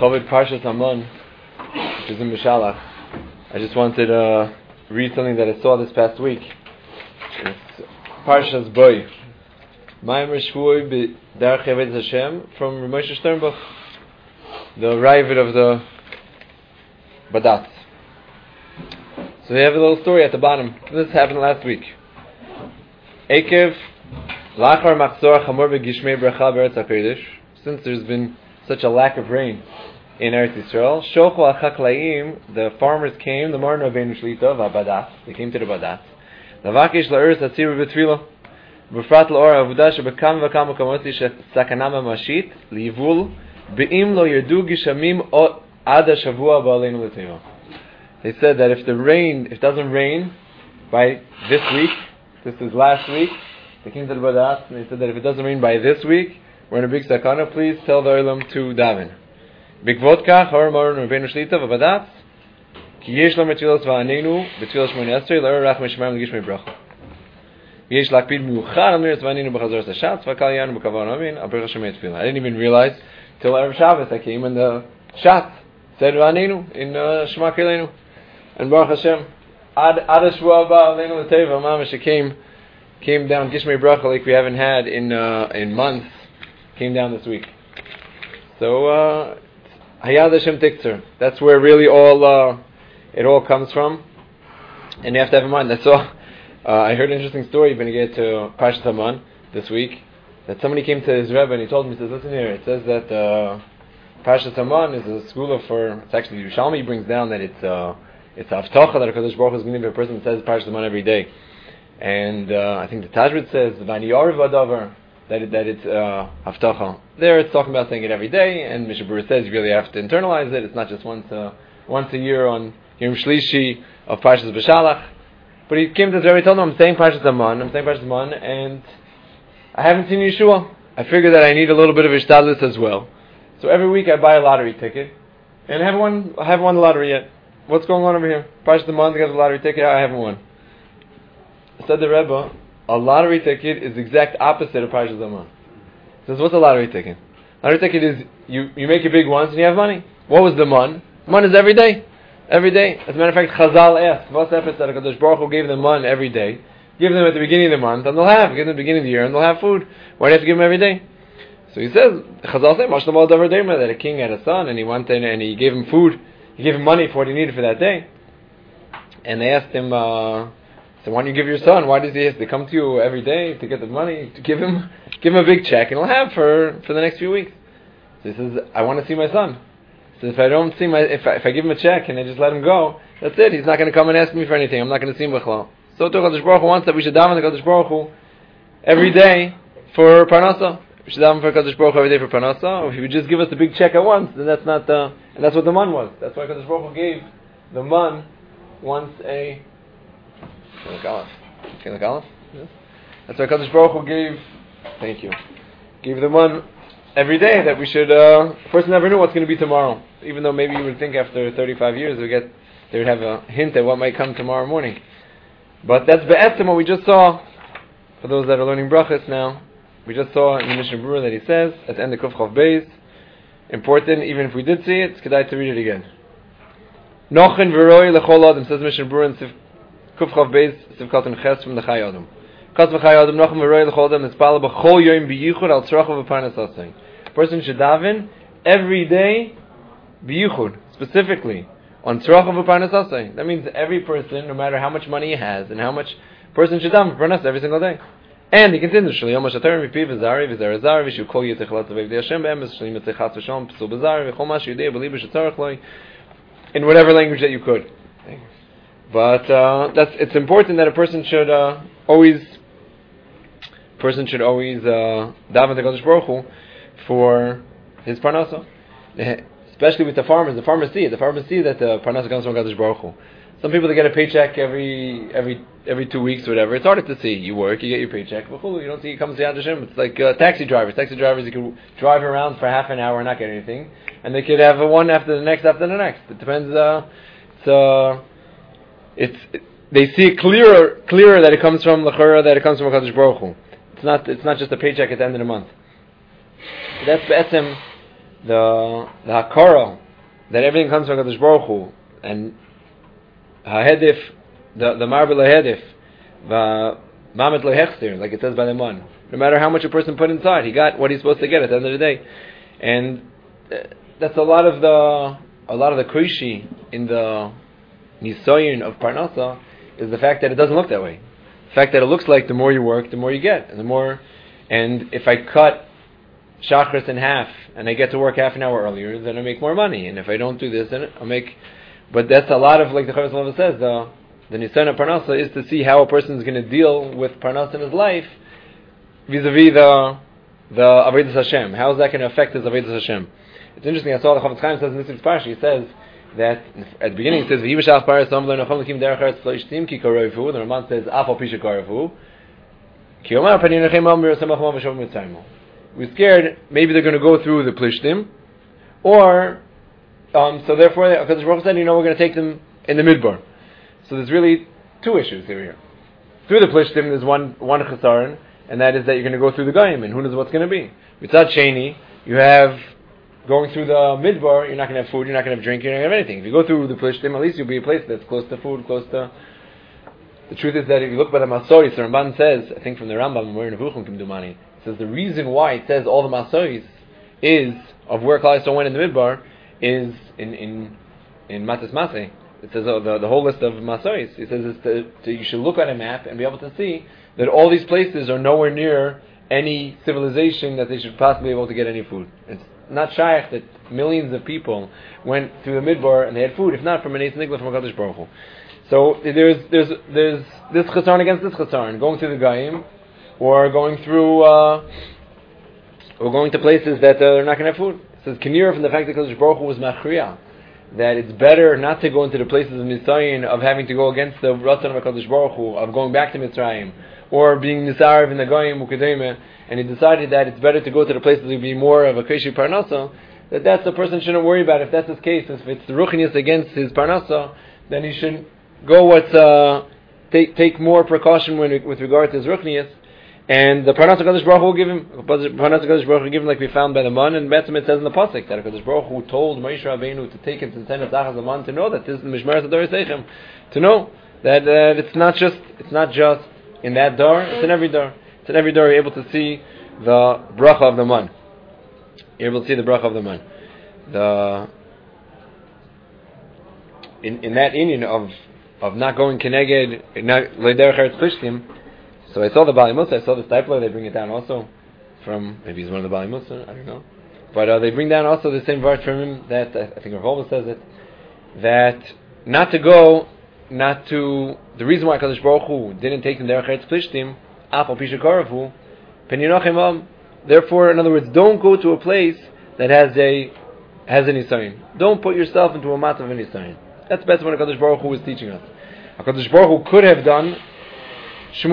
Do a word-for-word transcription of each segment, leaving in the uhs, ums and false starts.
Chovid Parshas Haman, which is in Mishalach. I just wanted to uh, read something that I saw this past week. It's Parshas Boy. Maimer Shvuy B'Darchei Avodas Hashem from Moshe Sternbuch, the Ravid of the Badatz. So we have a little story at the bottom. This happened last week. Ekev Lachar Machzor Chamor B'Gishmei Bracha B'Eretz HaKodesh. Since there's been such a lack of rain in Eretz Yisrael, Shochu HaChaklaim, the farmers came, the Marno Rabbeinu Shlita of Badatz, they came to the Badatz. Lavakish La'eretz Hatziru B'Tfila, B'Frat L'Or Avudah Shebekam V'Kam V'Kamoti Shesakanam HaMashit, L'Yivul, Be'im Lo Yerdu Gishamim Ad HaShavua Ba'aleinu L'Teva. They said that if the rain, if it doesn't rain by this week, this is last week, they came to the Badatz and they said that if it doesn't rain by this week, we're in a big sakana, please tell the Olam to daven. B'kvot kach, har Marno Rabbeinu Shlita v'Badatz, ki yesh lo metfilos v'anenu, b'tfilos shmoni esrei, l'or rach meshmayim l'gishmei bracha. Yesh lakpid miuchad al miras v'anenu b'chazor sashatz, v'kal yanu b'kavan amin, al berach shemei tefillah. I didn't even realize till Erev Shabbos I came and the Shatz said v'anenu in uh, Shema Keilenu. And Baruch Hashem, ad ad shvua ba aleinu l'teva, mamash, it came, came down gishmei bracha like we haven't had in uh, in months. Came down this week. So, uh, Hayad Hashem Tiktzer. That's where really all uh, it all comes from. And you have to have in mind. I saw, uh, I heard an interesting story when you get to Parshas Haman this week. That somebody came to his Rebbe and he told him, he says, listen here, it says that uh, Parshas Haman is a school for, it's actually Yerushalmi brings down that it's uh, it's Avtocha that HaKadosh Baruch Hu is going to give a person that says Parshas Haman every day. And uh, I think the Tajrid says, Vani Yariv Adavar, that it, that it's uh, Haftacha. There it's talking about saying it every day, and Mishnah Berurah says you really have to internalize it. It's not just once a, once a year on Yom Shlishi of Parshas B'Shalach. But he came to the Rebbe and told him, I'm saying Parshas Haman, I'm saying Parshas Haman, and I haven't seen Yeshua. I figure that I need a little bit of Ishtadlus as well. So every week I buy a lottery ticket, and I haven't won, I haven't won the lottery yet. What's going on over here? Parshas Haman, I got the lottery ticket, I haven't won. Said the Rebbe, a lottery ticket is the exact opposite of Parshas Haman. Says, what's a lottery ticket? Lottery ticket is you, you make it big once and you have money. What was the man? Man is every day. Every day. As a matter of fact, Chazal asked, what's the episode that HaKadosh Baruch Hu gave them man every day? Give them at the beginning of the month and they'll have. Give them at the beginning of the year and they'll have food. Why do you have to give them every day? So he says, Chazal said, Mashnamal Davar Deima, that a king had a son and he wanted and he gave him food. He gave him money for what he needed for that day. And they asked him, uh, so why don't you give your son? Why does he have to come to you every day to get the money? To give him, give him a big check, and he'll have for, for the next few weeks. So he says, I want to see my son. So if I don't see my, if I, if I give him a check and I just let him go, that's it. He's not going to come and ask me for anything. I'm not going to see him b'chlal. So the Kadosh Baruch Hu wants that we should daven the Kadosh Baruch Hu every day for parnasa. We should daven for Kadosh Baruch Hu every day for parnasa. Or if he would just give us a big check at once, then that's not the, and that's what the man was. That's why Kadosh Baruch Hu gave the man once a. Like Aleph. Okay, like Aleph? Yes. That's why Kadosh Baruch Hu gave, thank you, gave them one every day that we should, uh, a person never knew what's going to be tomorrow. Even though maybe you would think after thirty-five years we get, they would have a hint at what might come tomorrow morning. But that's Be'etzim, what we just saw, for those that are learning brachas now, we just saw in the Mishnah Berurah that he says, at the end of Kuf Chav Beis, important, even if we did see it, it's kedai to read it again. Nochen v'roi l'chol adam, says Mishnah Berurah in Sif Kuf Chav Beis, Sivkat and Ches from the Chai Adam. Kas v'Chai Adam, Nochem v'Roi l'chol Adam, Nitzpala b'chol yoyim b'yichud al tzrachav v'parnas asay. Person should daven every day b'yichud, specifically on tzrachav v'parnas asay. That means every person, no matter how much money he has and how much person should daven v'parnas every single day. And he continues, Shali Yom HaShatar v'pi v'zari v'zer azari v'shu kol yitzich lat zavei v'dei Hashem b'emes shali yitzich chas v'shom p'sul b'zari v'chol ma sh'yudei b'li b'shetzarech loi, in whatever language that you could. But uh, that's it's important that a person should uh, always person should always uh, daven to Kadosh Baruch Hu for his parnasa, especially with the farmers. The farmers see it. The farmers see that the parnasa comes from Kadosh Baruch Hu. Some people they get a paycheck every every every two weeks or whatever. It's harder to see. You work, you get your paycheck. But you don't see it comes to Yad Hashem. It's like uh, taxi drivers. Taxi drivers you can drive around for half an hour and not get anything, and they could have a one after the next after the next. It depends. Uh, it's. Uh, It's it, they see it clearer, clearer that it comes from L'chara, that it comes from Hakadosh Baruch Hu. It's not, it's not just a paycheck at the end of the month. That's be'etzem the the hakara that everything comes from Hakadosh Baruch Hu, and hahedif, the the marble hahedif, the mamet lehechsir, like it says by the man. No matter how much a person put inside, he got what he's supposed to get at the end of the day, and that's a lot of the a lot of the krishi in the nisoyin of parnasa is the fact that it doesn't look that way. The fact that it looks like the more you work, the more you get, and the more. And if I cut Shachris in half and I get to work half an hour earlier, then I make more money. And if I don't do this, then I'll make. But that's a lot of, like the Chavis Lava says, the the nisayon of parnasa is to see how a person is going to deal with parnasa in his life vis-a-vis the the avodas Hashem. How is that going to affect his avodas Hashem? It's interesting. I saw the Chavetz Chaim says in this week's parsha. He says that at the beginning it says v'hivashach paras samler nachom lekim derech eretz lo ishtim ki karoifu. The Ramban says afal pisha karoifu. Ki omar paninachem al mirasamachom v'shav mitzaymo. We're scared maybe they're going to go through the plishtim, or um, so therefore because the Baruch said, you know, we're going to take them in the midbar. So there's really two issues here. here. Through the plishtim, there's one one chesaron, and that is that you're going to go through the goyim, and who knows what's going to be. Mitzad sheni, you have going through the midbar, you're not going to have food, you're not going to have drink, you're not going to have anything. If you go through the plishtim, at least you'll be a place that's close to food, close to. The truth is that if you look by the Masoris, the Ramban says, I think from the Rambam, we're in Nevuchim Kimdumani, it says the reason why it says all the Masoris is of where Klal Yisrael went in the midbar is in in in Matas Maseh. It says oh, the the whole list of Masoris. It says it's to, to, you should look at a map and be able to see that all these places are nowhere near any civilization that they should possibly be able to get any food. It's not shaykh that millions of people went through the midbar and they had food, if not from an Eitz Nigla from a Kadosh Baruch Hu. So there's there's there's this chesaron against this chesaron, going through the Gaim, or going through uh, or going to places that uh, are not going to have food. It says Kinira from the fact that Kadosh Baruch Hu was machriya, that it's better not to go into the places of Mitzrayim, of having to go against the Ratzon of Kadosh Baruch Hu, of going back to Mitzrayim, or being Nisarav in the Gaim Ukadema, and he decided that it's better to go to the places that would be more of a Keshi Parnasa, that that's the person shouldn't worry about. If that's his case, if it's the Ruchnius against his Parnasa, then he should go what's, uh, take take more precaution when, with regard to his Ruchnius, and the Parnasa Kadosh Baruch Hu will give him, Parnasa Kadosh Baruch Hu will give him like we found by the Man, and Betzim it says in the Pasuk, that Kadosh Baruch Hu told Moshe Rabbeinu to take him to the tent of Zachas Zaman to know that this is the Mishmeres Ador Seichem, to know that uh, it's not just, it's not just in that door, it's in every door. It's in every door you're able to see the bracha of the man. You're able to see the bracha of the man. The in in that Indian of of not going keneged, not lederech eretz plishtim. So I saw the Bali Musa, I saw the Stipler. They bring it down also from maybe he's one of the Bali Musa, I don't know. But uh, they bring down also the same verse from him that uh, I think Rav Holman says it, that not to go, not to the reason why Kadosh Baruch Hu didn't take them derech eretz plishtim. Therefore, in other words, don't go to a place that has a has an nisayon. Don't put yourself into a mat of a nisayon. That's best what HaKadosh Baruch Hu was teaching us. HaKadosh Baruch Hu could have done the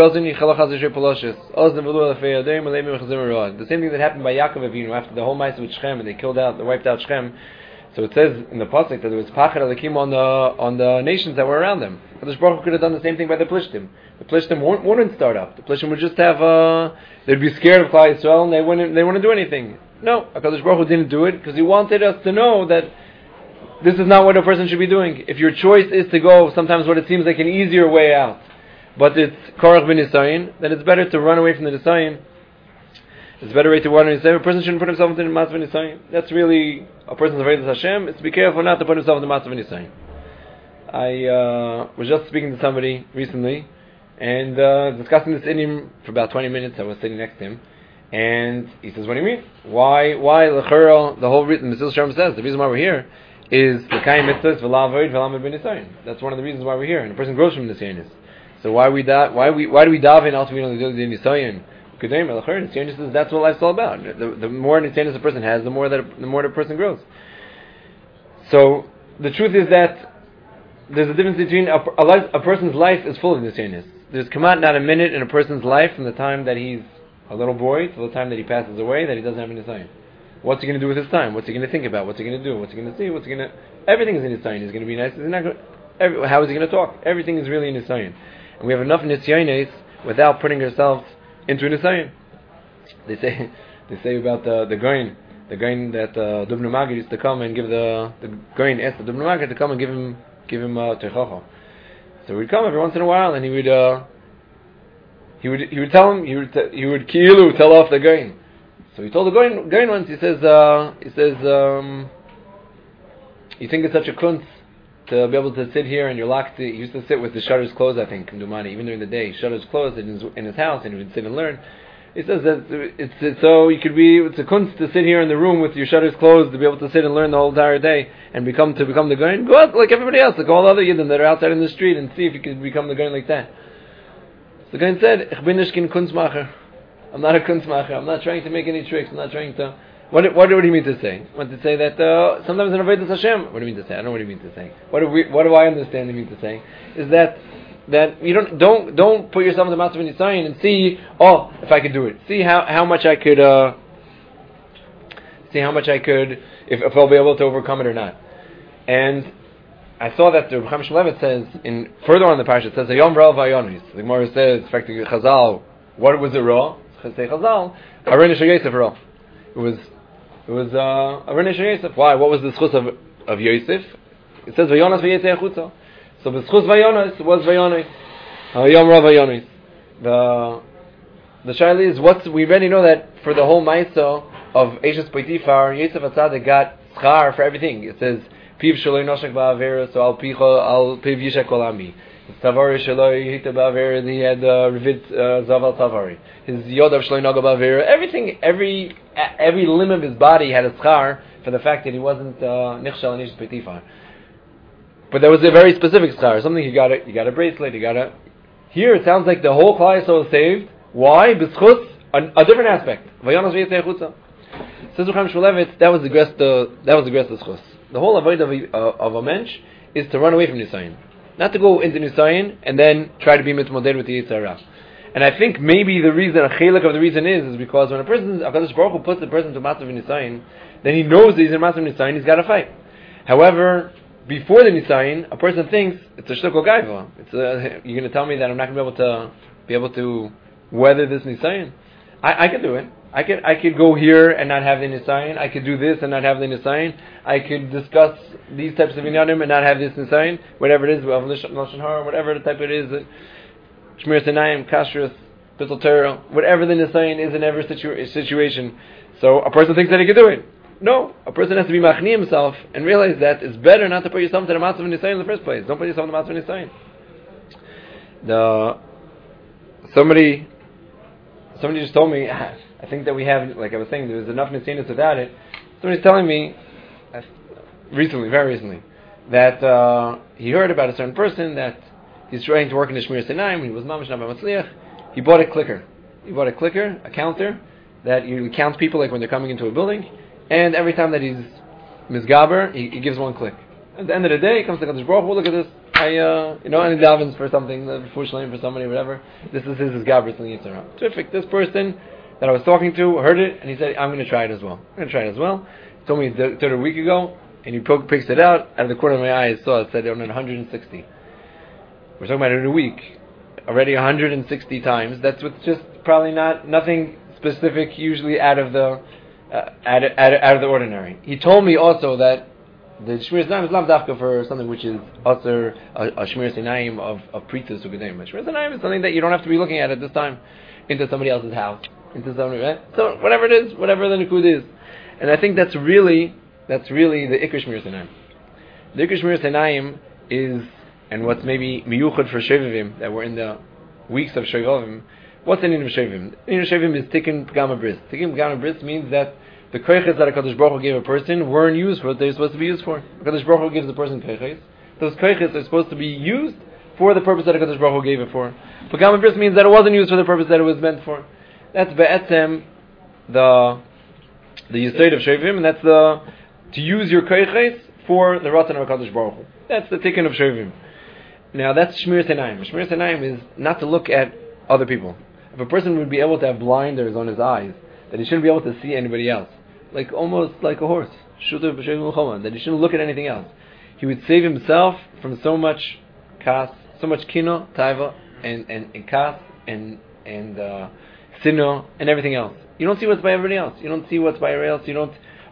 same thing that happened by Yaakov Avinu after the whole Ma'aseh with Shechem, and they killed out, they wiped out Shechem. So it says in the pasuk that there was pachad alakim on the on the nations that were around them. HaKadosh Baruch Hu could have done the same thing by the Plishtim. The Plishtim wouldn't, wouldn't start up. The Plishtim would just have uh, they'd be scared of Klal Yisrael and they wouldn't they wouldn't do anything. No, HaKadosh Baruch Hu didn't do it because He wanted us to know that this is not what a person should be doing. If your choice is to go sometimes what it seems like an easier way out, but it's korach b'nisayin, then it's better to run away from the nisayin. It's a better way to run away. A person shouldn't put himself into the matzv v'nisayin. That's really a person's avodas Hashem. It's to be careful not to put himself in the matzv v'nisayin. I uh, was just speaking to somebody recently and uh, discussing this in him for about twenty minutes. I was sitting next to him, and he says, "What do you mean? Why? Why lechera? The whole reason Mesilas Yesharim says the reason why we're here is the kaim mitzvahs v'la'avoid v'lamad b'nisayin. That's one of the reasons why we're here. And a person grows from nisayin. So why we da- why we why do we daven also we don't do the nisayin? That's what life's all about. The, the more nisayin a person has, the more that the more the person grows. So the truth is that there's a difference between a, a, life, a person's life is full of nisayin. There's come out not a minute in a person's life from the time that he's a little boy till the time that he passes away that he doesn't have a nisayin. What's he going to do with his time? What's he going to think about? What's he going to do? What's he going to see? What's he going to? Everything is in his sign. He's going to be nice. He's not going. Every, how is he going to talk? Everything is really in his sign. And we have enough nisyanis without putting ourselves into a nisayin. They say, they say about the the goyin the Goin that uh, Dubnu Magid used to come and give the the Goin asked the Dubnu Magid to come and give him give him uh, Teichacha. So he'd come every once in a while and he would uh, he would he would tell him he would t- he would ki'ilu tell off the Goin. So he told the Goin Goin once, he says uh, he says um, you think it's such a kunz to be able to sit here and you're locked. He used to sit with the shutters closed, I think, in Dumani, even during the day. Shutters closed in his, in his house, and he would sit and learn. He says that it's, it's so you could be. It's a kunst to sit here in the room with your shutters closed to be able to sit and learn the whole entire day and become to become the Goin. Go out like everybody else, like all the other Yidden that are outside in the street, and see if you could become the Goin like that. So the Goin said, "Ich bin nicht kein Kunstmacher. I'm not a Kunstmacher. I'm not trying to make any tricks. I'm not trying to." What, what, what do you mean to say? Want to say that uh, sometimes in Avodas Hashem? What do you mean to say? I don't know what you mean to say. What do we? What do I understand you mean to say? Is that that you don't don't don't put yourself in the Matzav Nisayin and see, oh, if I could do it. See how, how much I could uh, see how much I could if, if I'll be able to overcome it or not. And I saw that the Chaim Shmulevitz says in further on in the parsha, it says Hayom Ra'al V'Ayonis. The Gemara says, in fact, Chazal, what was it Ra? Say Chazal, Arin Yisrael Yosef Ra. It was it was uh, Arin Yisrael Yosef. Why? What was the schus of of Yosef? It says Vayonas V'Yetzei Achutza. So the schus Vayonas was Vayonis. Hayom Ra'al V'Ayonis. The the shaila is what we already know that for the whole Maisa of Eishes Potifar, Yosef Atzadik got schar for everything. It says Piv Shaloi Noshek Ba'Avera, so Al Picha Al Piv Yishak Kolami. Tavari Shaloi Hita Ba'Avera, he had uh, Revit Zaval Tavari. His Yodav Shaloi Naga Ba'Avera. Everything, every every limb of his body had a schar for the fact that he wasn't Nichshal and Eishes Potifar. But there was a very specific schar, something he got a you got a bracelet, you got a. Here it sounds like the whole Klal Yisrael is saved. Why? B'schus a, a different aspect. Vayonas v'yetzei chutza. Says Chaim Shmulevitz, that was the grest the that was the grest schus. The whole avoid of a, uh, of a mensch is to run away from Nisayin, not to go into Nisayin and then try to be mitmoded with the Yetzer Hara. And I think maybe the reason, a chelik of the reason is, is because when a person, HaKadosh Baruch Hu puts the person to matzav Nisayin, then he knows that he's in matzav Nisayin, he's got to fight. However, before the Nisayin, a person thinks it's a shtukol gaiva. It's a, you're going to tell me that I'm not going to be able to be able to weather this Nisayin. I, I could do it. I could I could go here and not have the Nisayin. I could do this and not have the Nisayin. I could discuss these types of inyanim and not have this Nisayin. Whatever it is, Lashon Hara, whatever the type it is, Shmir Sinayim, Kashrus, Bittul Torah, whatever the Nisayin is in every situa- situation. So a person thinks that he can do it. No, a person has to be machni himself and realize that it's better not to put yourself into the matzav Nisayin in the first place. Don't put yourself in the matzav Nisayin. The somebody somebody just told me. I think that we have, like I was saying, there's enough Nisayinis without it. Somebody's telling me recently, very recently, that uh, he heard about a certain person that he's trying to work in the Shmir Sinayim. He was mamash Nabba Matzliach. He bought a clicker. He bought a clicker, a counter that you count people like when they're coming into a building. And every time that he's misgaber, he, he gives one click. At the end of the day, he comes to Kadosh Baruch Hu, look at this. I, uh, you know, and he davens for something, uh, for for somebody, whatever. This is his gaber, it's the Yitzhak. Terrific. This person that I was talking to heard it, and he said, I'm going to try it as well. I'm going to try it as well. He told me th- a week ago, and he poke, picks it out. Out of the corner of my eye, I saw it said on one hundred sixty. We're talking about it in a week. Already one hundred sixty times. That's with just probably not, nothing specific, usually out of the, uh, out, of, out, of, out of the ordinary. He told me also that the Shmir Sinayim is lav dafka for something which is also a, a Shmir Sinayim of, of Pritus Ugedim. Shmir Sinayim is something that you don't have to be looking at at this time into somebody else's house. Into somebody, right? So whatever it is, whatever the Nikud is. And I think that's really, that's really the Ikr Shmir Sinayim. The Ikr Shmir Sinayim is, and what's maybe miyuchad for Shevivim, that we're in the weeks of Shevivim. What's the name of Shevivim? The name of Shevivim is Tikkun Pgama Bris. Tikkun Pgama Bris means that the koiches that HaKadosh Baruch Hu gave a person weren't used for what they're supposed to be used for. HaKadosh Baruch Hu gives the person koiches. Those koiches are supposed to be used for the purpose that HaKadosh Baruch Hu gave it for. Pgama Bris means that it wasn't used for the purpose that it was meant for. That's be'etzem, the the yesod of Shevivim, and that's the to use your koiches for the Ratan of HaKadosh Baruch Hu. That's the tikkun of Shevivim. Now that's Shmir Sinayim. Shmir Sinayim is not to look at other people. If a person would be able to have blinders on his eyes, that he shouldn't be able to see anybody else, like almost like a horse, that he shouldn't look at anything else. He would save himself from so much kas, so much kino, taiva, and and, and kas, and and uh, sino, and everything else. You don't see what's by everybody else. You don't see what's by everybody else. You don't.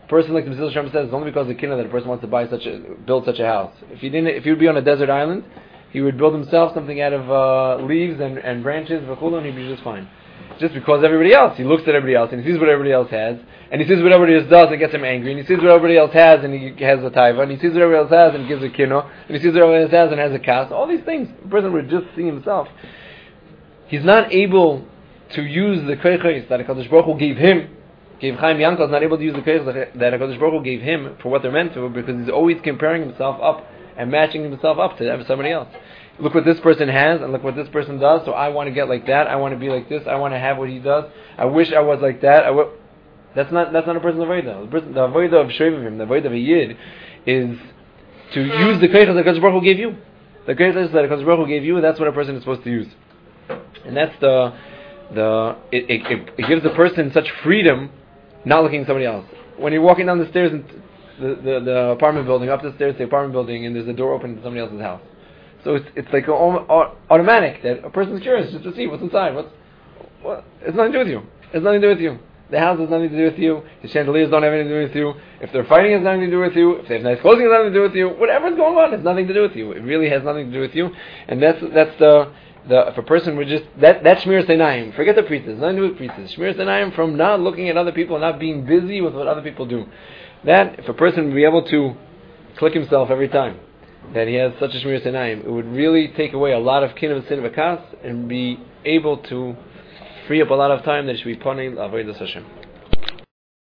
A person like the Mesilas Yesharim says, it's only because of the kinna that a person wants to buy such a, build such a house. If he didn't, if he would be on a desert island, he would build himself something out of uh, leaves and, and branches, and he'd be just fine. Just because everybody else, he looks at everybody else and he sees what everybody else has, and he sees what everybody else does and gets him angry, and he sees what everybody else has and he has a taiva, and he sees what everybody else has and he gives a kino, and he sees what everybody else has and has a kas. All these things, the person would just see himself. He's not able to use the koiches that HaKadosh Baruch Hu gave him. Gave Chaim Yankel is not able to use the koiches that HaKadosh Baruch Hu gave him for what they're meant to, because he's always comparing himself up and matching himself up to somebody else. Look what this person has, and look what this person does, so I want to get like that, I want to be like this, I want to have what he does, I wish I was like that. I w- that's not that's not a person's avodah. The, person, the avodah of Shevivim, the avodah of a Yid, is to use the koiches that HaKadosh Baruch Hu gave you. The koiches that HaKadosh Baruch Hu gave you, that's what a person is supposed to use. And that's the, the it, it, it, it gives the person such freedom, not looking at somebody else. When you're walking down the stairs in the, the, the apartment building, up the stairs to the apartment building, and there's a door open to somebody else's house. So it's it's like a, a, automatic that a person's curious just to see what's inside. What's what? It's nothing to do with you. It's nothing to do with you. The house has nothing to do with you. The chandeliers don't have anything to do with you. If they're fighting, it has nothing to do with you. If they have nice clothing, it has nothing to do with you. Whatever's going on, it has nothing to do with you. It really has nothing to do with you. And that's that's the the if a person would just that that shmiras einayim. Forget the priestess. Nothing to do with priestess. Shmiras einayim from not looking at other people, not being busy with what other people do. That if a person would be able to click himself every time that he has such a shmiras einayim, it would really take away a lot of kin of sin of a kas and be able to free up a lot of time that should be poning avodas Hashem.